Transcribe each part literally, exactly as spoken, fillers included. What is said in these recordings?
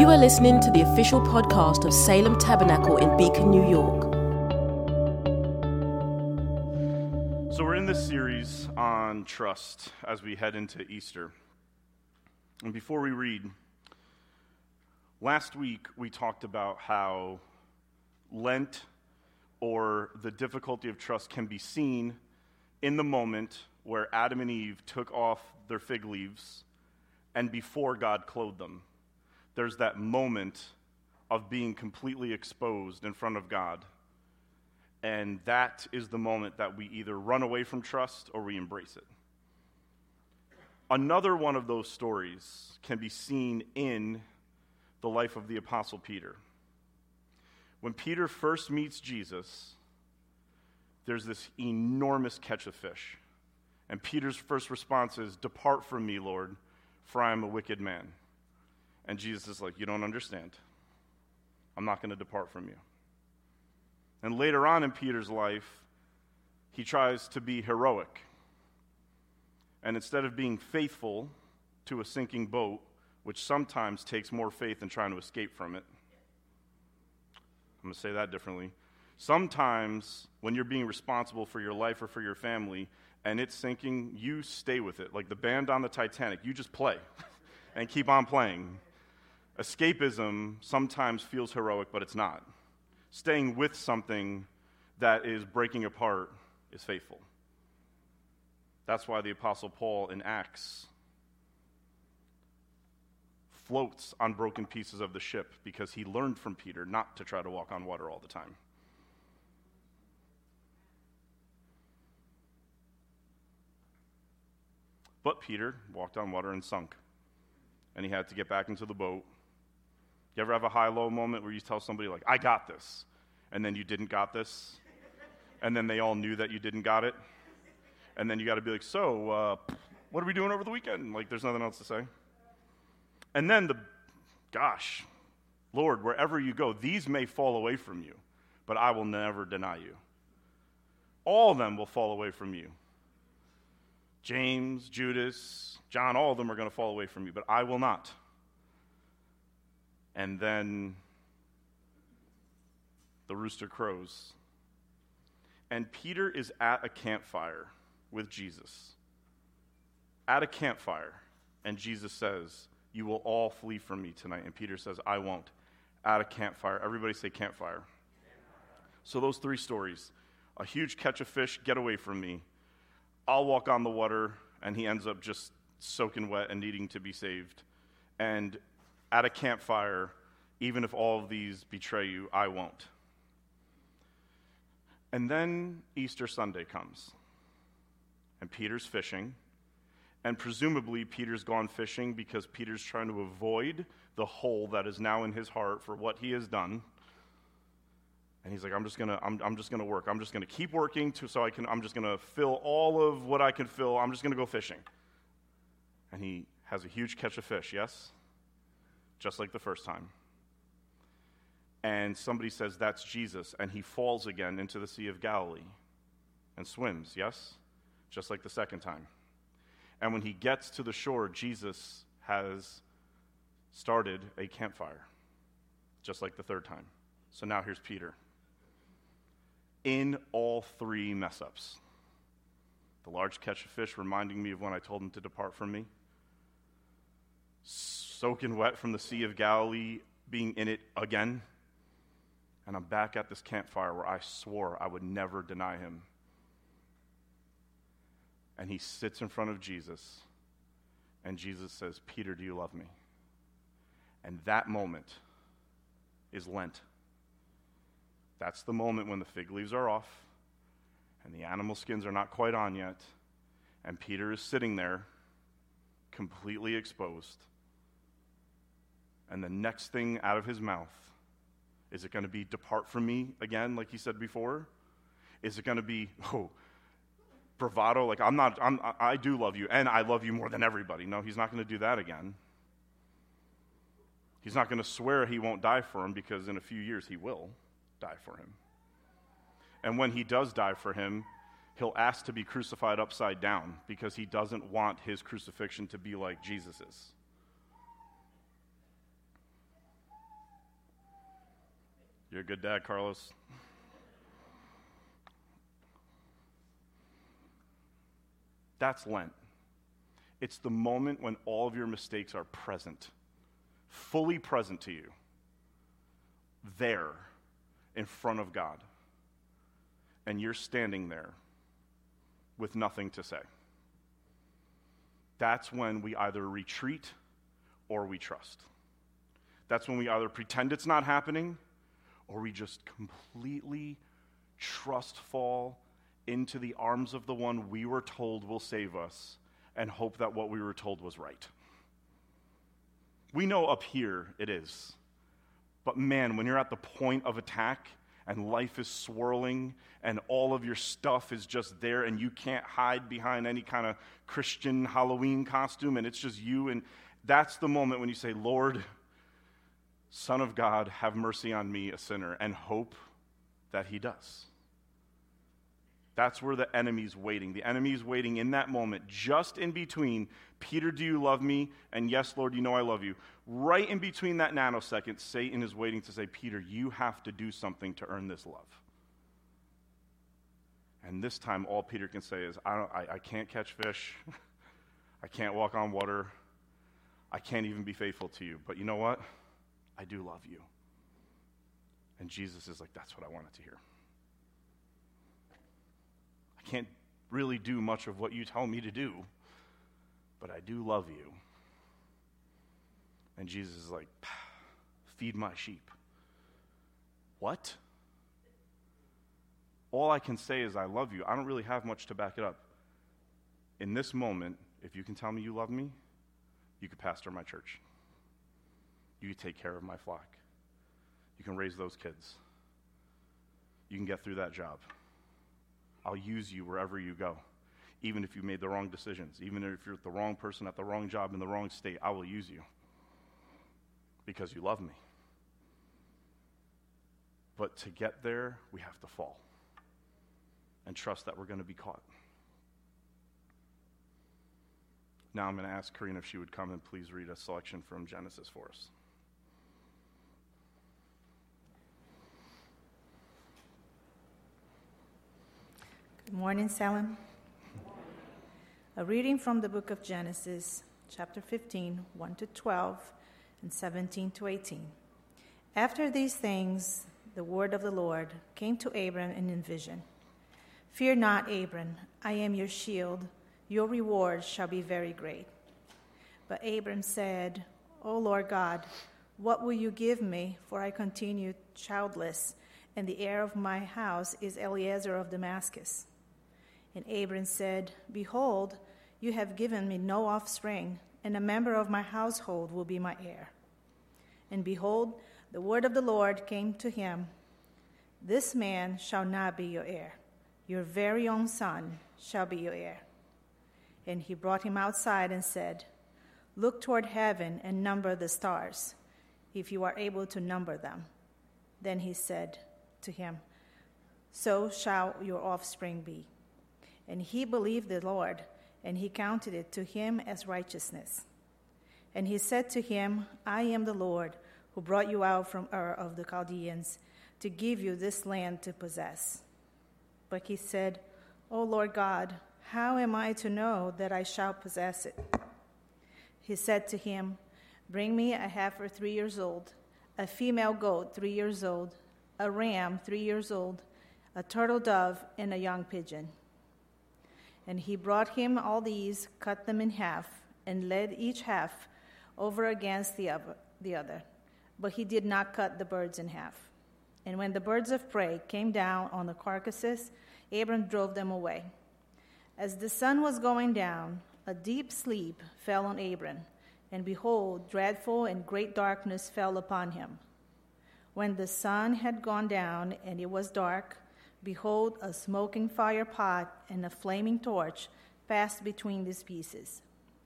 You are listening to the official podcast of Salem Tabernacle in Beacon, New York. So we're in this series on trust as we head into Easter. And before we read, last week we talked about how Lent, or the difficulty of trust, can be seen in the moment where Adam and Eve took off their fig leaves and before God clothed them. There's that moment of being completely exposed in front of God. And that is the moment that we either run away from trust or we embrace it. Another one of those stories can be seen in the life of the Apostle Peter. When Peter first meets Jesus, there's this enormous catch of fish. And Peter's first response is, "Depart from me, Lord, for I am a wicked man." And Jesus is like, "You don't understand. I'm not going to depart from you." And later on in Peter's life, he tries to be heroic. And instead of being faithful to a sinking boat, which sometimes takes more faith than trying to escape from it, I'm going to say that differently. Sometimes when you're being responsible for your life or for your family and it's sinking, you stay with it. Like the band on the Titanic, you just play and keep on playing. Escapism sometimes feels heroic, but it's not. Staying with something that is breaking apart is faithful. That's why the Apostle Paul in Acts floats on broken pieces of the ship, because he learned from Peter not to try to walk on water all the time. But Peter walked on water and sunk, and he had to get back into the boat. You ever have a high-low moment where you tell somebody, like, "I got this," and then you didn't got this, and then they all knew that you didn't got it, and then you got to be like, "So, uh, what are we doing over the weekend?" Like, there's nothing else to say. And then the, gosh, Lord, wherever you go, these may fall away from you, but I will never deny you. All of them will fall away from you. James, Judas, John, all of them are going to fall away from you, but I will not. And then the rooster crows. And Peter is at a campfire with Jesus. At a campfire. And Jesus says, "You will all flee from me tonight." And Peter says, "I won't." At a campfire. Everybody say campfire. Campfire. So those three stories. A huge catch of fish, get away from me. I'll walk on the water, and he ends up just soaking wet and needing to be saved. And at a campfire, even if all of these betray you, I won't. And then Easter Sunday comes, and Peter's fishing. And presumably, Peter's gone fishing because Peter's trying to avoid the hole that is now in his heart for what he has done. And he's like, I'm just gonna, I'm, I'm just gonna work. I'm just gonna keep working to, so I can. I'm just gonna fill all of what I can fill. I'm just gonna go fishing. And he has a huge catch of fish. Yes, just like the first time. And somebody says that's Jesus, and he falls again into the Sea of Galilee, and swims. Yes, just like the second time. And when he gets to the shore, Jesus has started a campfire, just like the third time. So now here's Peter. In all three mess-ups. The large catch of fish reminding me of when I told him to depart from me. Soaking wet from the Sea of Galilee, being in it again. And I'm back at this campfire where I swore I would never deny him. And he sits in front of Jesus, and Jesus says, "Peter, do you love me?" And that moment is Lent. That's the moment when the fig leaves are off, and the animal skins are not quite on yet, and Peter is sitting there, completely exposed. And the next thing out of his mouth, is it going to be, "Depart from me," again, like he said before? Is it going to be, "Oh, bravado, like I'm not, I'm, I do love you, and I love you more than everybody"? No, he's not going to do that again. He's not going to swear he won't die for him, because in a few years he will die for him. And when he does die for him, he'll ask to be crucified upside down, because he doesn't want his crucifixion to be like Jesus's. You're a good dad, Carlos. That's Lent. It's the moment when all of your mistakes are present, fully present to you, there in front of God. And you're standing there with nothing to say. That's when we either retreat or we trust. That's when we either pretend it's not happening or we just completely trust fall into the arms of the one we were told will save us and hope that what we were told was right. We know up here it is. But man, when you're at the point of attack and life is swirling and all of your stuff is just there and you can't hide behind any kind of Christian Halloween costume and it's just you, and that's the moment when you say, Lord, Son of God, have mercy on me, a sinner, and hope that he does. That's where the enemy's waiting. The enemy's waiting in that moment, just in between, Peter, do you love me? And yes, Lord, you know I love you. Right in between that nanosecond, Satan is waiting to say, Peter, you have to do something to earn this love. And this time, all Peter can say is, I, don't, I, I can't catch fish. I can't walk on water. I can't even be faithful to you. But you know what? I do love you. And Jesus is like, that's what I wanted to hear. I can't really do much of what you tell me to do, but I do love you. And Jesus is like, feed my sheep. What? All I can say is I love you. I don't really have much to back it up. In this moment, if you can tell me you love me, you could pastor my church. You could take care of my flock. You can raise those kids. You can get through that job. I'll use you wherever you go. Even if you made the wrong decisions, even if you're the wrong person at the wrong job in the wrong state, I will use you because you love me. But to get there, we have to fall and trust that we're going to be caught. Now I'm going to ask Karina if she would come and please read a selection from Genesis for us. Good morning, Salem. A reading from the book of Genesis, chapter fifteen, one to twelve, and seventeen to eighteen. After these things, the word of the Lord came to Abram in a vision. Fear not, Abram, I am your shield. Your reward shall be very great. But Abram said, O Lord God, what will you give me? For I continue childless, and the heir of my house is Eliezer of Damascus. And Abram said, Behold, you have given me no offspring, and a member of my household will be my heir. And behold, the word of the Lord came to him, This man shall not be your heir. Your very own son shall be your heir. And he brought him outside and said, Look toward heaven and number the stars, if you are able to number them. Then he said to him, So shall your offspring be. And he believed the Lord, and he counted it to him as righteousness. And he said to him, I am the Lord, who brought you out from Ur of the Chaldeans, to give you this land to possess. But he said, O Lord God, how am I to know that I shall possess it? He said to him, Bring me a heifer three years old, a female goat three years old, a ram three years old, a turtle dove, and a young pigeon. And he brought him all these, cut them in half, and laid each half over against the other. But he did not cut the birds in half. And when the birds of prey came down on the carcasses, Abram drove them away. As the sun was going down, a deep sleep fell on Abram, and behold, dreadful and great darkness fell upon him. When the sun had gone down and it was dark, behold, a smoking fire pot and a flaming torch passed between these pieces.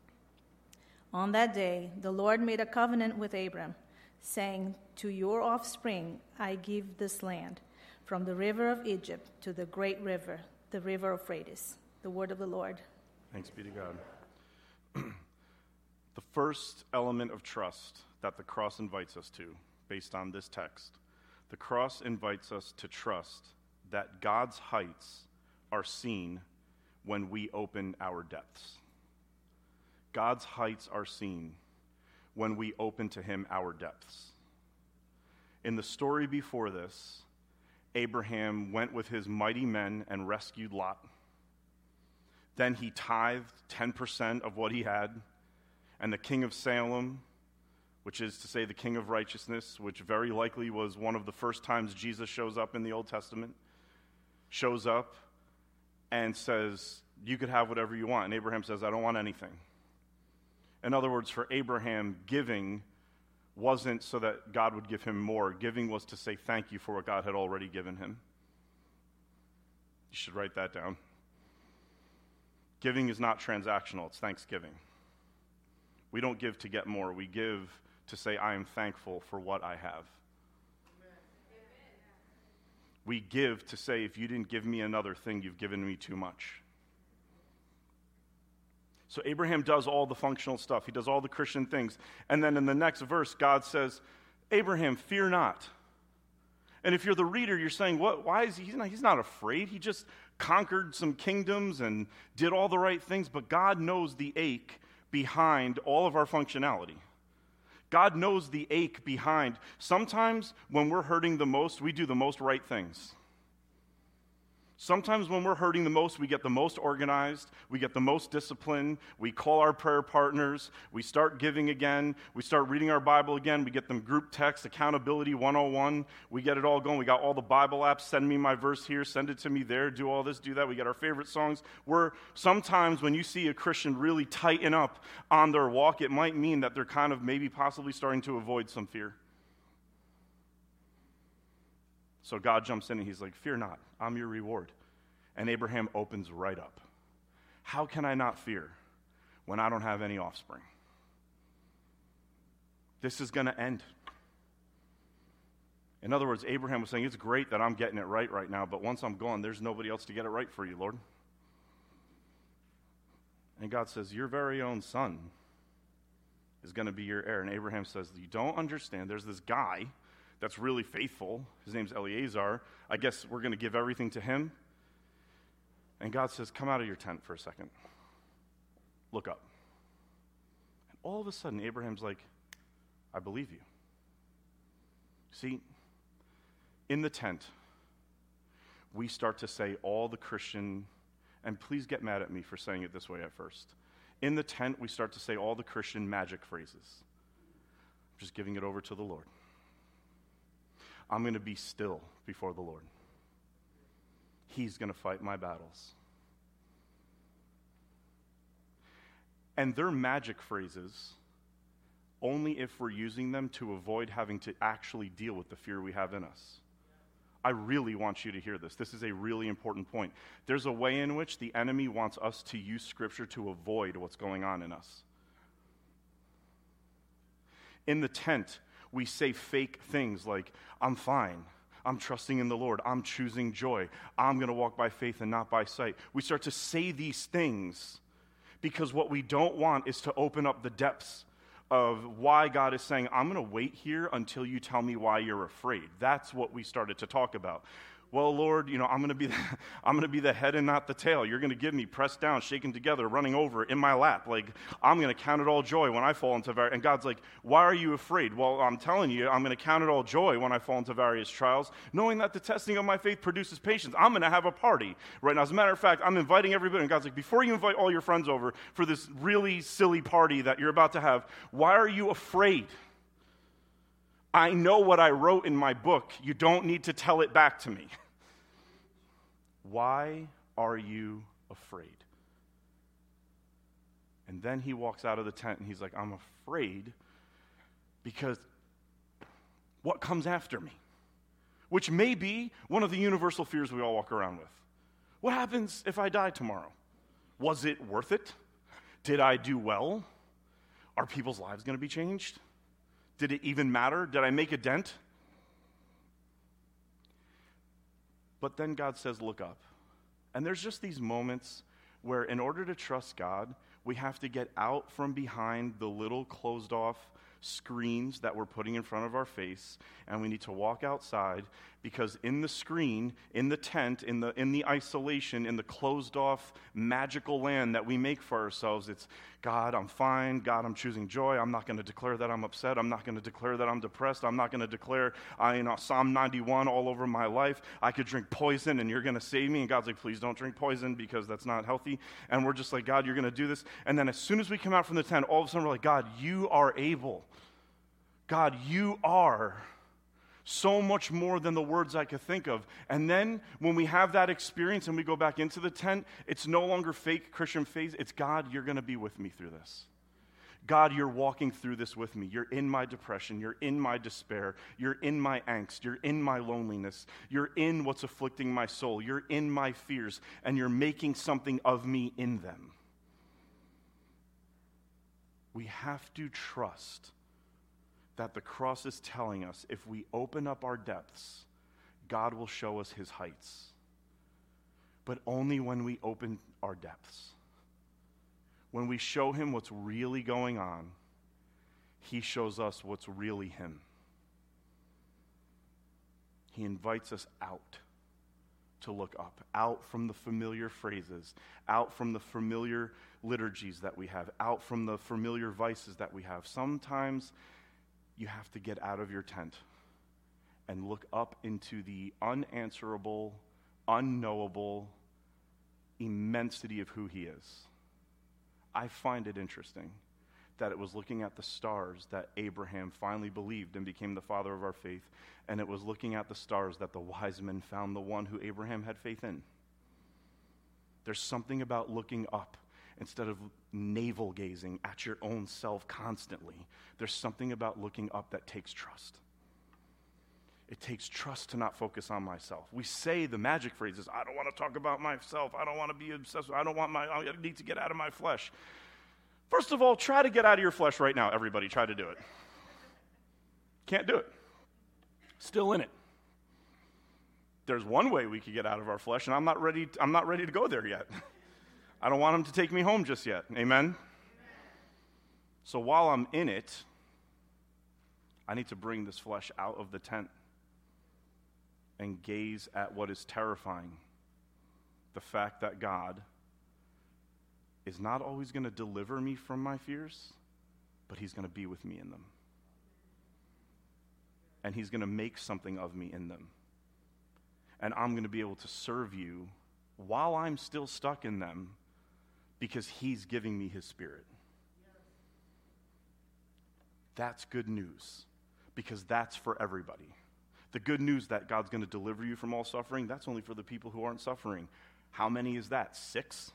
On that day, the Lord made a covenant with Abram, saying, To your offspring I give this land, from the river of Egypt to the great river, the river Euphrates. The word of the Lord. Thanks be to God. The first element of trust that the cross invites us to, based on this text, The cross invites us to trust that God's heights are seen when we open our depths. God's heights are seen when we open to him our depths. In the story before this, Abraham went with his mighty men and rescued Lot. Then he tithed ten percent of what he had, and the king of Salem, which is to say the king of righteousness, which very likely was one of the first times Jesus shows up in the Old Testament, shows up and says, you could have whatever you want. And Abraham says, I don't want anything. In other words, for Abraham, giving wasn't so that God would give him more. Giving was to say thank you for what God had already given him. You should write that down. Giving is not transactional, it's thanksgiving. We don't give to get more. We give to say, I am thankful for what I have. Amen. We give to say, if you didn't give me another thing, you've given me too much. So Abraham does all the functional stuff. He does all the Christian things. And then in the next verse, God says, Abraham, fear not. And if you're the reader, you're saying, what? Why is he? He's not, he's not afraid. He just conquered some kingdoms and did all the right things. But God knows the ache behind all of our functionality. God knows the ache behind. Sometimes when we're hurting the most, we do the most right things. Sometimes when we're hurting the most, we get the most organized, we get the most discipline, we call our prayer partners, we start giving again, we start reading our Bible again, we get them group text, accountability one oh one, we get it all going, we got all the Bible apps, send me my verse here, send it to me there, do all this, do that, we get our favorite songs. We're, sometimes when you see a Christian really tighten up on their walk, it might mean that they're kind of maybe possibly starting to avoid some fear. So God jumps in and he's like, fear not, I'm your reward. And Abraham opens right up. How can I not fear when I don't have any offspring? This is going to end. In other words, Abraham was saying, it's great that I'm getting it right right now, but once I'm gone, there's nobody else to get it right for you, Lord. And God says, your very own son is going to be your heir. And Abraham says, you don't understand. There's this guy that's really faithful. His name's Eleazar. I guess we're going to give everything to him. And God says, come out of your tent for a second. Look up. And all of a sudden, Abraham's like, I believe you. See, in the tent, we start to say all the Christian, and please get mad at me for saying it this way at first. In the tent, we start to say all the Christian magic phrases. I'm just giving it over to the Lord. I'm going to be still before the Lord. He's going to fight my battles. And they're magic phrases only if we're using them to avoid having to actually deal with the fear we have in us. I really want you to hear this. This is a really important point. There's a way in which the enemy wants us to use Scripture to avoid what's going on in us. In the tent, we say fake things like, I'm fine, I'm trusting in the Lord, I'm choosing joy, I'm going to walk by faith and not by sight. We start to say these things because what we don't want is to open up the depths of why God is saying, I'm going to wait here until you tell me why you're afraid. That's what we started to talk about. Well, Lord, you know, I'm going to be the, I'm going to be the head and not the tail. You're going to give me pressed down, shaken together, running over in my lap. Like, I'm going to count it all joy when I fall into various... And God's like, why are you afraid? Well, I'm telling you, I'm going to count it all joy when I fall into various trials, knowing that the testing of my faith produces patience. I'm going to have a party right now. As a matter of fact, I'm inviting everybody. And God's like, before you invite all your friends over for this really silly party that you're about to have, why are you afraid? I know what I wrote in my book. You don't need to tell it back to me. Why are you afraid? And then he walks out of the tent and he's like, I'm afraid because what comes after me? Which may be one of the universal fears we all walk around with. What happens if I die tomorrow? Was it worth it? Did I do well? Are people's lives going to be changed? Did it even matter? Did I make a dent? But then God says, look up. And there's just these moments where in order to trust God, we have to get out from behind the little closed off screens that we're putting in front of our face, and we need to walk outside, because in the screen, in the tent, in the in the isolation, in the closed off magical land that we make for ourselves, it's, God, I'm fine. God, I'm choosing joy. I'm not going to declare that I'm upset. I'm not going to declare that I'm depressed. I'm not going to declare I, you know, Psalm ninety-one all over my life. I could drink poison and you're going to save me. And God's like, please don't drink poison because that's not healthy. And we're just like, God, you're going to do this. And then as soon as we come out from the tent, all of a sudden we're like, God, you are able. God, you are so much more than the words I could think of. And then when we have that experience and we go back into the tent, it's no longer fake Christian faith. It's, God, you're going to be with me through this. God, you're walking through this with me. You're in my depression. You're in my despair. You're in my angst. You're in my loneliness. You're in what's afflicting my soul. You're in my fears. And you're making something of me in them. We have to trust that the cross is telling us if we open up our depths, God will show us his heights. But only when we open our depths. When we show him what's really going on, he shows us what's really him. He invites us out to look up, out from the familiar phrases, out from the familiar liturgies that we have, out from the familiar vices that we have. Sometimes you have to get out of your tent and look up into the unanswerable, unknowable immensity of who he is. I find it interesting that it was looking at the stars that Abraham finally believed and became the father of our faith, and it was looking at the stars that the wise men found the one who Abraham had faith in. There's something about looking up instead of navel gazing at your own self constantly. There's something about looking up that takes trust. It takes trust to not focus on myself. We say the magic phrases, I don't want to talk about myself. I don't want to be obsessed with, I don't want my, I need to get out of my flesh. First of all, try to get out of your flesh right now, everybody. Try to do it. Can't do it. Still in it. There's one way we could get out of our flesh, and I'm not ready, I'm not ready to go there yet. I don't want him to take me home just yet. Amen? Amen? So while I'm in it, I need to bring this flesh out of the tent and gaze at what is terrifying. The fact that God is not always going to deliver me from my fears, but he's going to be with me in them. And he's going to make something of me in them. And I'm going to be able to serve you while I'm still stuck in them, because he's giving me his spirit. That's good news, because that's for everybody. The good news that God's going to deliver you from all suffering, that's only for the people who aren't suffering. How many is that? Six?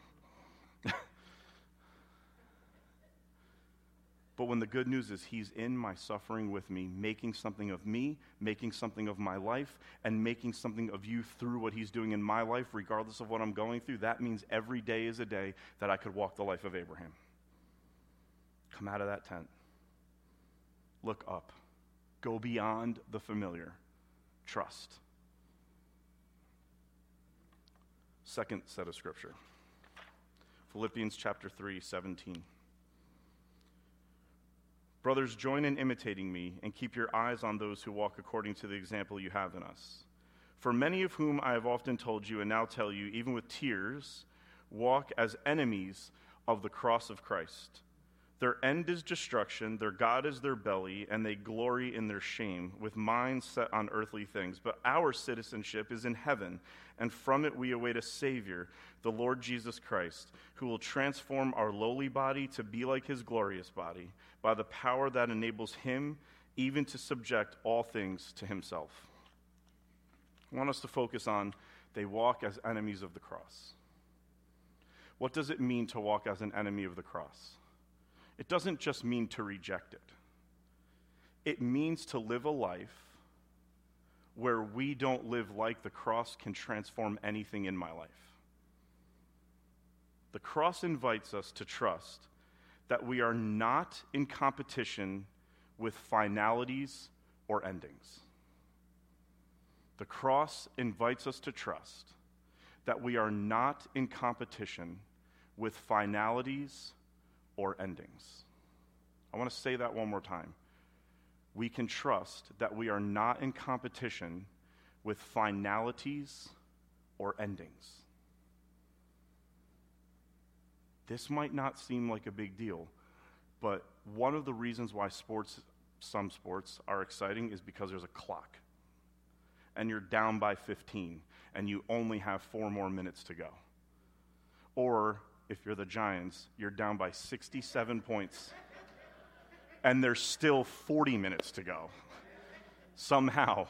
But when the good news is he's in my suffering with me, making something of me, making something of my life, and making something of you through what he's doing in my life, regardless of what I'm going through, that means every day is a day that I could walk the life of Abraham. Come out of that tent. Look up. Go beyond the familiar. Trust. Second set of scripture. Philippians chapter three, seventeen. Brothers, join in imitating me and keep your eyes on those who walk according to the example you have in us. For many of whom I have often told you and now tell you, even with tears, walk as enemies of the cross of Christ. Their end is destruction, their God is their belly, and they glory in their shame, with minds set on earthly things. But our citizenship is in heaven, and from it we await a Savior, the Lord Jesus Christ, who will transform our lowly body to be like his glorious body, by the power that enables him even to subject all things to himself. I want us to focus on they walk as enemies of the cross. What does it mean to walk as an enemy of the cross? It doesn't just mean to reject it. It means to live a life where we don't live like the cross can transform anything in my life. The cross invites us to trust that we are not in competition with finalities or endings. The cross invites us to trust that we are not in competition with finalities or endings. I want to say that one more time. We can trust that we are not in competition with finalities or endings. This might not seem like a big deal, but one of the reasons why sports, some sports, are exciting is because there's a clock. And you're down by fifteen, and you only have four more minutes to go. Or, if you're the Giants, you're down by sixty-seven points, and there's still forty minutes to go. Somehow.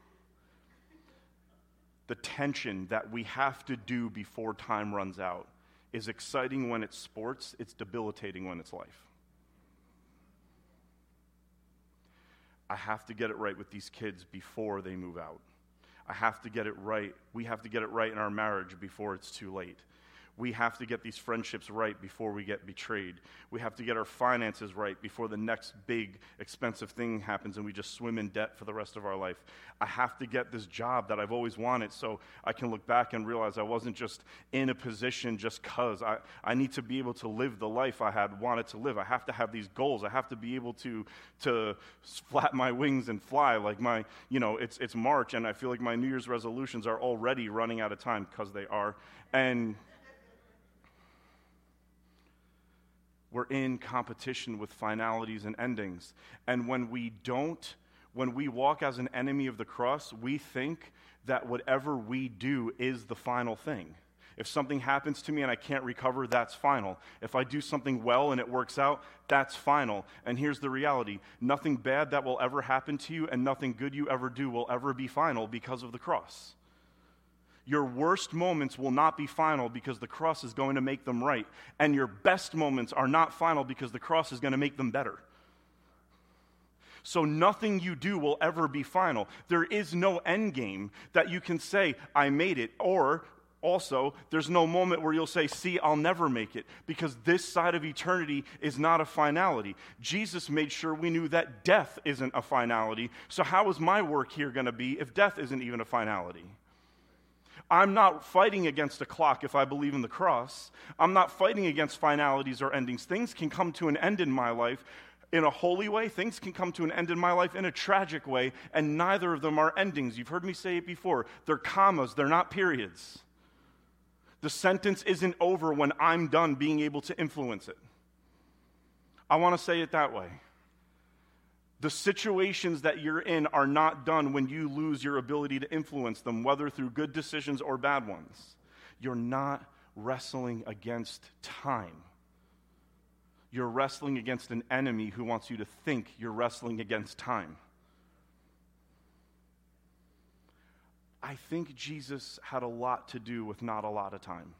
The tension that we have to do before time runs out is exciting when it's sports, it's debilitating when it's life. I have to get it right with these kids before they move out. I have to get it right. We have to get it right in our marriage before it's too late. We have to get these friendships right before we get betrayed. We have to get our finances right before the next big, expensive thing happens and we just swim in debt for the rest of our life. I have to get this job that I've always wanted so I can look back and realize I wasn't just in a position just because. I, I need to be able to live the life I had wanted to live. I have to have these goals. I have to be able to to flap my wings and fly. Like my, you know, it's it's March and I feel like my New Year's resolutions are already running out of time because they are. And we're in competition with finalities and endings. And when we don't, when we walk as an enemy of the cross, we think that whatever we do is the final thing. If something happens to me and I can't recover, that's final. If I do something well and it works out, that's final. And here's the reality. Nothing bad that will ever happen to you and nothing good you ever do will ever be final because of the cross. Your worst moments will not be final because the cross is going to make them right. And your best moments are not final because the cross is going to make them better. So nothing you do will ever be final. There is no end game that you can say, I made it. Or also, there's no moment where you'll say, see, I'll never make it. Because this side of eternity is not a finality. Jesus made sure we knew that death isn't a finality. So how is my work here going to be if death isn't even a finality? I'm not fighting against a clock if I believe in the cross. I'm not fighting against finalities or endings. Things can come to an end in my life in a holy way. Things can come to an end in my life in a tragic way, and neither of them are endings. You've heard me say it before. They're commas. They're not periods. The sentence isn't over when I'm done being able to influence it. I want to say it that way. The situations that you're in are not done when you lose your ability to influence them, whether through good decisions or bad ones. You're not wrestling against time. You're wrestling against an enemy who wants you to think you're wrestling against time. I think Jesus had a lot to do with not a lot of time.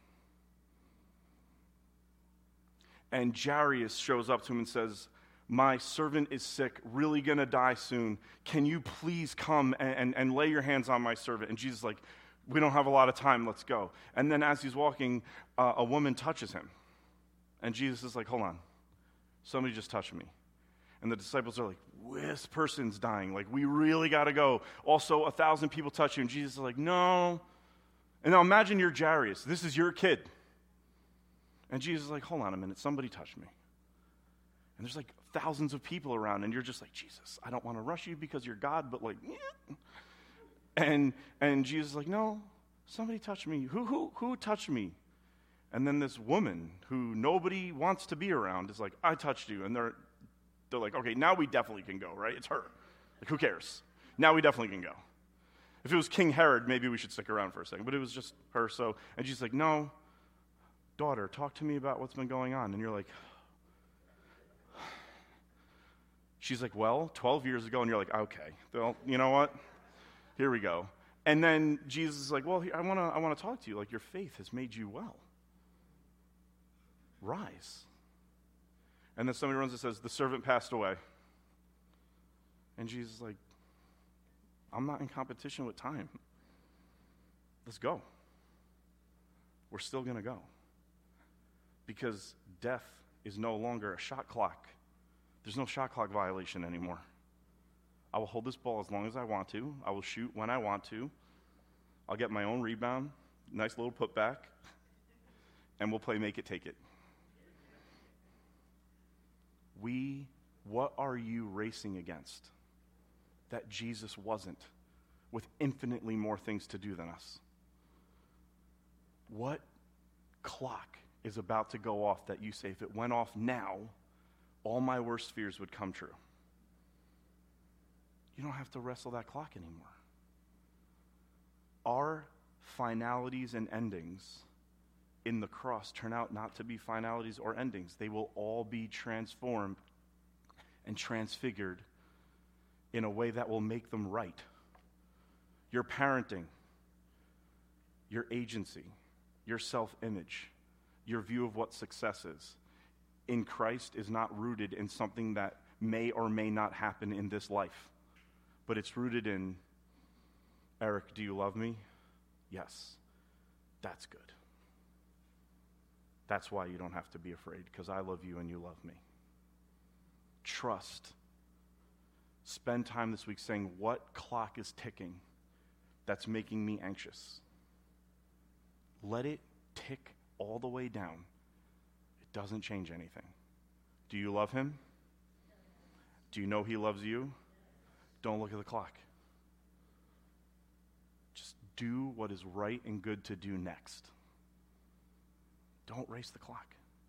And Jairus shows up to him and says, my servant is sick, really going to die soon. Can you please come and, and, and lay your hands on my servant? And Jesus is like, we don't have a lot of time, let's go. And then as he's walking, uh, a woman touches him. And Jesus is like, hold on, somebody just touched me. And the disciples are like, this person's dying. Like, we really got to go. Also, a thousand people touch you. And Jesus is like, no. And now imagine you're Jairus. This is your kid. And Jesus is like, hold on a minute, somebody touched me. And there's like thousands of people around, and you're just like, Jesus, I don't want to rush you because you're God, but like, yeah. And and Jesus is like, no, somebody touched me. Who who who touched me? And then this woman who nobody wants to be around is like, I touched you. And they're they're like, okay, now we definitely can go, right? It's her. Like, who cares? Now we definitely can go. If it was King Herod, maybe we should stick around for a second. But it was just her. So and she's like, no, daughter, talk to me about what's been going on. And you're like, she's like, well, twelve years ago, and you're like, okay, well, you know what? Here we go. And then Jesus is like, well, I want to I want to talk to you. Like, your faith has made you well. Rise. And then somebody runs and says, the servant passed away. And Jesus is like, I'm not in competition with time. Let's go. We're still going to go. Because death is no longer a shot clock. There's no shot clock violation anymore. I will hold this ball as long as I want to. I will shoot when I want to. I'll get my own rebound, nice little putback, and we'll play make it, take it. We What are you racing against that Jesus wasn't, with infinitely more things to do than us? What clock is about to go off that you say, if it went off now, all my worst fears would come true? You don't have to wrestle that clock anymore. Our finalities and endings in the cross turn out not to be finalities or endings. They will all be transformed and transfigured in a way that will make them right. Your parenting, your agency, your self-image, your view of what success is in Christ is not rooted in something that may or may not happen in this life, but it's rooted in, Eric, do you love me? Yes. That's good. That's why you don't have to be afraid, because I love you and you love me. Trust. Spend time this week saying, what clock is ticking that's making me anxious? Let it tick all the way down. It doesn't change anything. Do you love him? Do you know he loves you? Don't look at the clock. Just do what is right and good to do next. Don't race the clock.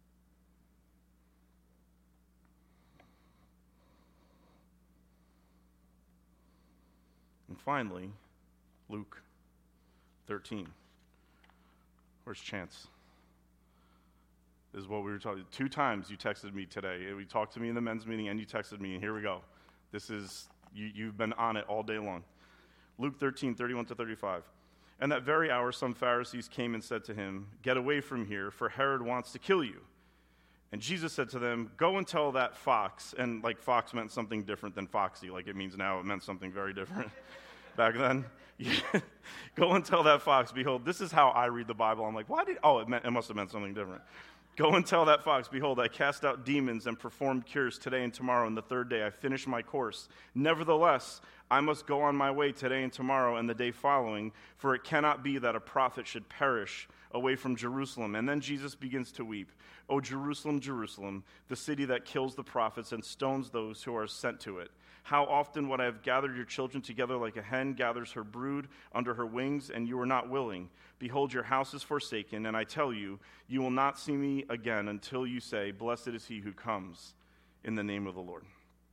And finally, Luke thirteen. Where's Chance? This is what we were talking. Two times you texted me today. We talked to me in the men's meeting, and you texted me, and here we go. This is, you, you've been on it all day long. Luke thirteen, thirty-one to thirty-five. And that very hour some Pharisees came and said to him, "Get away from here, for Herod wants to kill you." And Jesus said to them, "Go and tell that fox," and like fox meant something different than foxy, like it means now, it meant something very different back then. "Go and tell that fox, behold," this is how I read the Bible. I'm like, why did, oh, it, meant, it must have meant something different. "Go and tell that fox, behold, I cast out demons and performed cures today and tomorrow, and the third day I finish my course. Nevertheless, I must go on my way today and tomorrow and the day following, for it cannot be that a prophet should perish away from Jerusalem." And then Jesus begins to weep. "O Jerusalem, Jerusalem, the city that kills the prophets and stones those who are sent to it. How often would I have gathered your children together like a hen gathers her brood under her wings, and you were not willing? Behold, your house is forsaken, and I tell you, you will not see me again until you say, 'Blessed is he who comes in the name of the Lord.'"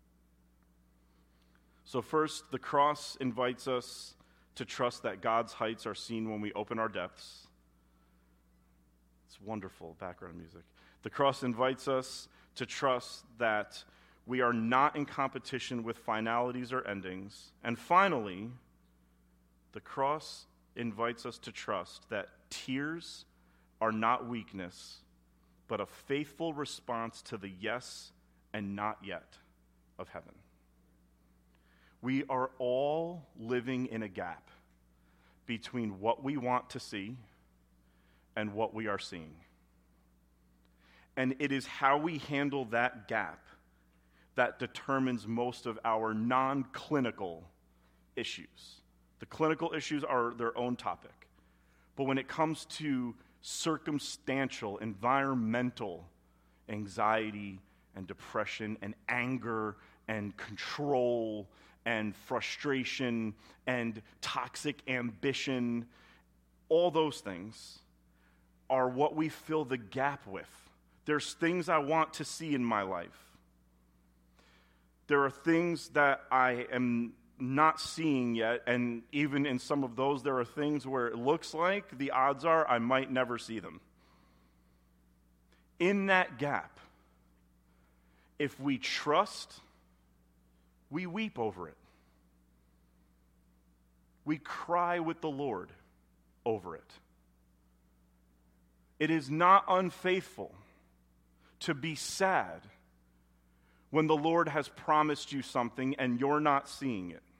So first, the cross invites us to trust that God's heights are seen when we open our depths. It's wonderful background music. The cross invites us to trust that we are not in competition with finalities or endings. And finally, the cross invites us to trust that tears are not weakness, but a faithful response to the yes and not yet of heaven. We are all living in a gap between what we want to see and what we are seeing. And it is how we handle that gap that determines most of our non-clinical issues. The clinical issues are their own topic. But when it comes to circumstantial, environmental anxiety and depression and anger and control and frustration and toxic ambition, all those things are what we fill the gap with. There's things I want to see in my life. There are things that I am not seeing yet, and even in some of those, there are things where it looks like the odds are I might never see them. In that gap, if we trust, we weep over it. We cry with the Lord over it. It is not unfaithful to be sad when the Lord has promised you something and you're not seeing it.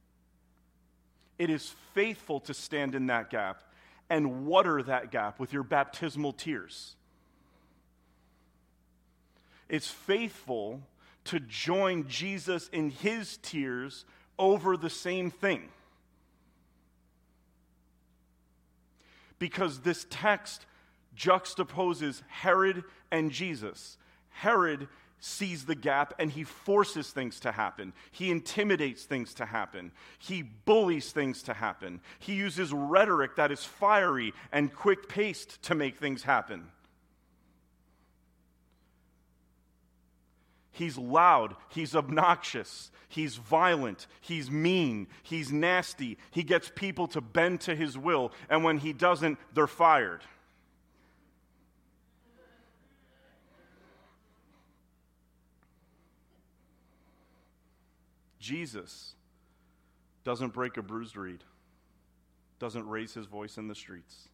It is faithful to stand in that gap and water that gap with your baptismal tears. It's faithful to join Jesus in his tears over the same thing. Because this text juxtaposes Herod and Jesus. Herod sees the gap and he forces things to happen. He intimidates things to happen. He bullies things to happen. He uses rhetoric that is fiery and quick-paced to make things happen. He's loud, he's obnoxious, he's violent, he's mean, he's nasty. He gets people to bend to his will, and when he doesn't, they're fired. Jesus doesn't break a bruised reed, doesn't raise his voice in the streets.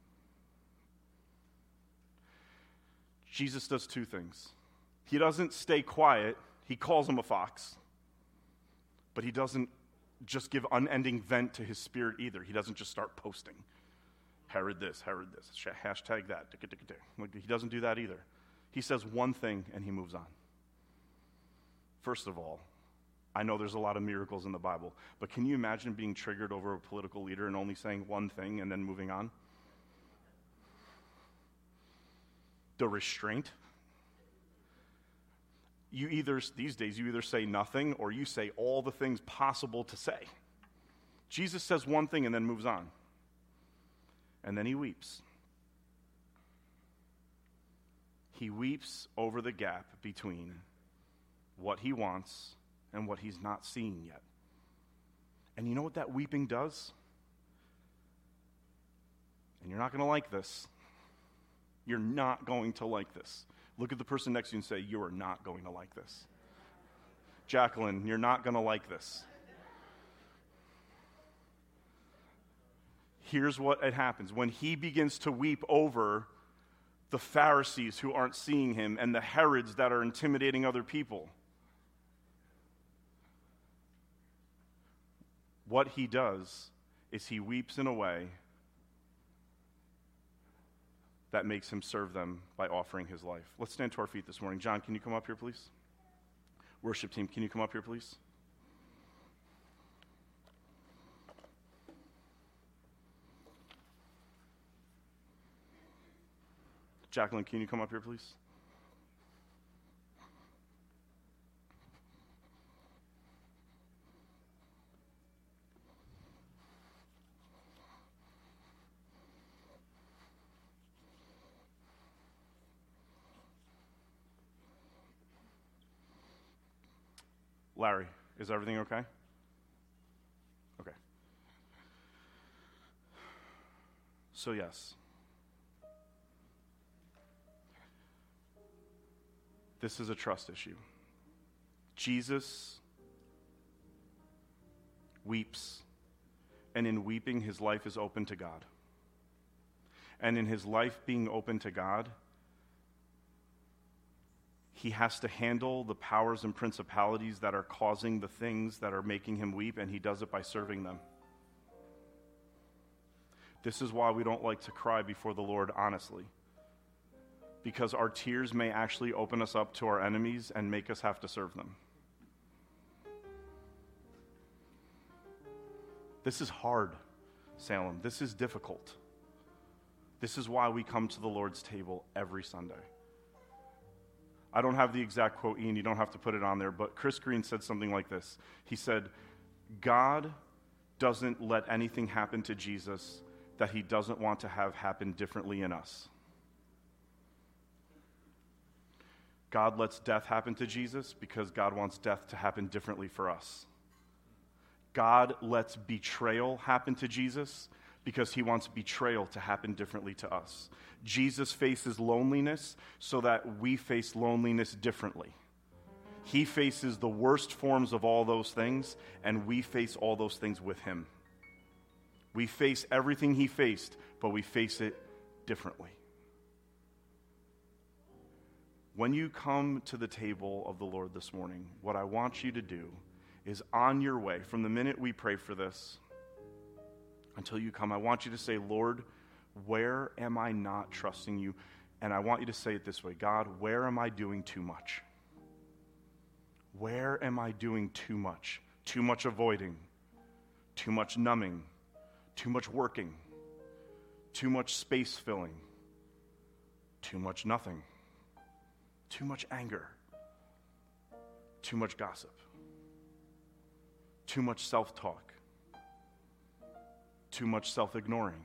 Jesus does two things. He doesn't stay quiet. He calls him a fox. But he doesn't just give unending vent to his spirit either. He doesn't just start posting. Herod this, Herod this, hashtag that. He doesn't do that either. He says one thing and he moves on. First of all, I know there's a lot of miracles in the Bible, but can you imagine being triggered over a political leader and only saying one thing and then moving on? The restraint. You either, these days, you either say nothing or you say all the things possible to say. Jesus says one thing and then moves on. And then he weeps. He weeps over the gap between what he wants and what he's not seeing yet. And you know what that weeping does? And you're not going to like this. You're not going to like this. Look at the person next to you and say, you are not going to like this. Jacqueline, you're not going to like this. Here's what it happens. When he begins to weep over the Pharisees who aren't seeing him and the Herods that are intimidating other people, what he does is he weeps in a way that makes him serve them by offering his life. Let's stand to our feet this morning. John, can you come up here, please? Worship team, can you come up here, please? Jacqueline, can you come up here, please? Larry, is everything okay? Okay. So yes, this is a trust issue. Jesus weeps, and in weeping, his life is open to God. And in his life being open to God, he has to handle the powers and principalities that are causing the things that are making him weep, and he does it by serving them. This is why we don't like to cry before the Lord honestly, because our tears may actually open us up to our enemies and make us have to serve them. This is hard, Salem. This is difficult. This is why we come to the Lord's table every Sunday. I don't have the exact quote, Ian, you don't have to put it on there, but Chris Green said something like this. He said, God doesn't let anything happen to Jesus that he doesn't want to have happen differently in us. God lets death happen to Jesus because God wants death to happen differently for us. God lets betrayal happen to Jesus because he wants betrayal to happen differently to us. Jesus faces loneliness so that we face loneliness differently. He faces the worst forms of all those things, and we face all those things with him. We face everything he faced, but we face it differently. When you come to the table of the Lord this morning, what I want you to do is on your way, from the minute we pray for this until you come, I want you to say, Lord, where am I not trusting you? And I want you to say it this way, God, where am I doing too much? Where am I doing too much? Too much avoiding, too much numbing, too much working, too much space filling, too much nothing, too much anger, Too much gossip. Too much self-talk. Too much self-ignoring.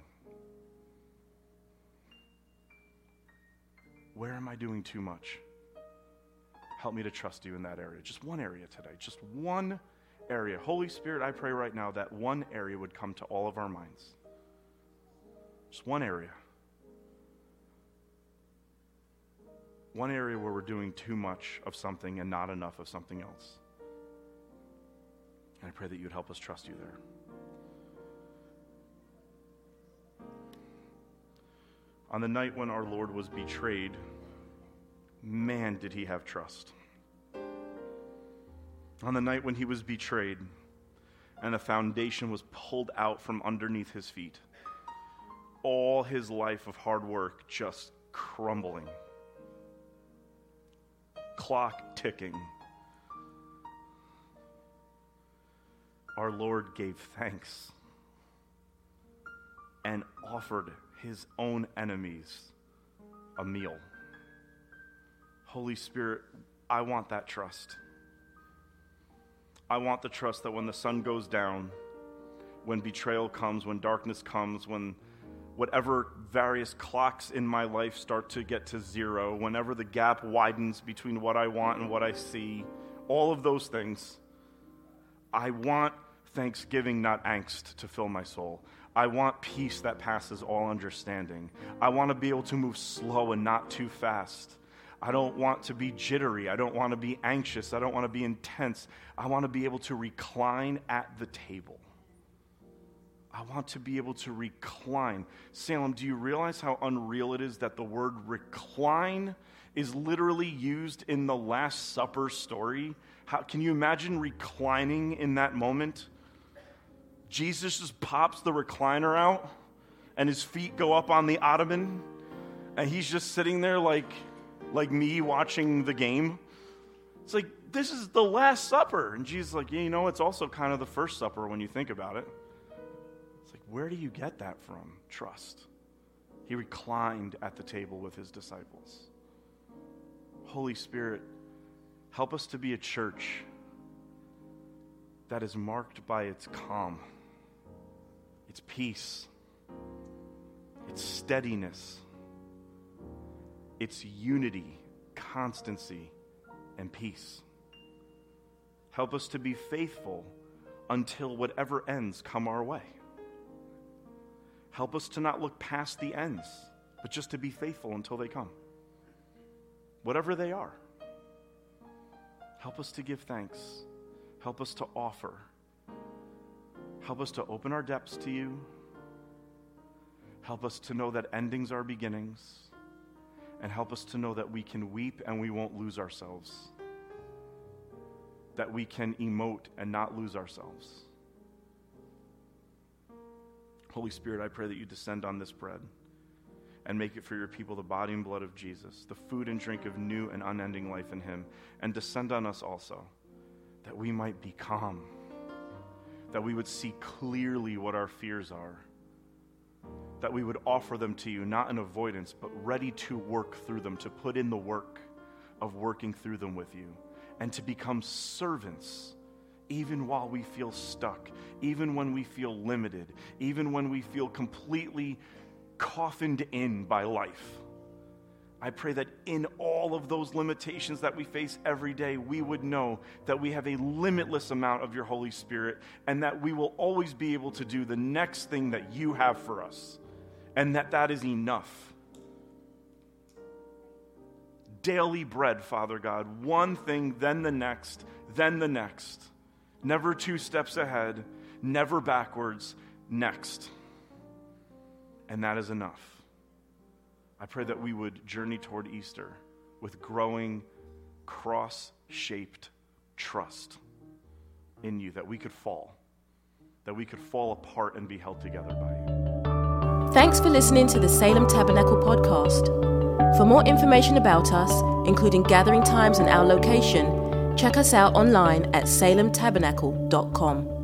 Where am I doing too much? Help me to trust you in that area. Just one area today. Just one area. Holy Spirit, I pray right now that one area would come to all of our minds. Just one area. One area where we're doing too much of something and not enough of something else. And I pray that you would help us trust you there. On the night when our Lord was betrayed, man, did he have trust. On the night when he was betrayed and the foundation was pulled out from underneath his feet, all his life of hard work just crumbling. Clock ticking. Our Lord gave thanks and offered his own enemies a meal. Holy Spirit, I want that trust. I want the trust that when the sun goes down, when betrayal comes, when darkness comes, when whatever various clocks in my life start to get to zero, whenever the gap widens between what I want and what I see, all of those things, I want thanksgiving, not angst, to fill my soul. I want peace that passes all understanding. I want to be able to move slow and not too fast. I don't want to be jittery. I don't want to be anxious. I don't want to be intense. I want to be able to recline at the table. I want to be able to recline. Salem, do you realize how unreal it is that the word recline is literally used in the Last Supper story? How, can you imagine reclining in that moment? Jesus just pops the recliner out, and his feet go up on the ottoman, and he's just sitting there like, like me watching the game. It's like, this is the Last Supper. And Jesus is like, yeah, you know, it's also kind of the First Supper when you think about it. It's like, where do you get that from? Trust. He reclined at the table with his disciples. Holy Spirit, help us to be a church that is marked by its calm, its peace, its steadiness, its unity, constancy, and peace. Help us to be faithful until whatever ends come our way. Help us to not look past the ends, but just to be faithful until they come. Whatever they are. Help us to give thanks. Help us to offer. Help us to open our depths to you. Help us to know that endings are beginnings. And help us to know that we can weep and we won't lose ourselves. That we can emote and not lose ourselves. Holy Spirit, I pray that you descend on this bread and make it for your people the body and blood of Jesus, the food and drink of new and unending life in him, and descend on us also, that we might be calm, that we would see clearly what our fears are, that we would offer them to you, not in avoidance, but ready to work through them, to put in the work of working through them with you, and to become servants, even while we feel stuck, even when we feel limited, even when we feel completely coffined in by life. I pray that in all of those limitations that we face every day, we would know that we have a limitless amount of your Holy Spirit, and that we will always be able to do the next thing that you have for us, and that that is enough. Daily bread, Father God, one thing, then the next, then the next. Never two steps ahead, never backwards, next. And that is enough. I pray that we would journey toward Easter with growing, cross-shaped trust in you, that we could fall, that we could fall apart and be held together by you. Thanks for listening to the Salem Tabernacle podcast. For more information about us, including gathering times and our location, check us out online at salem tabernacle dot com.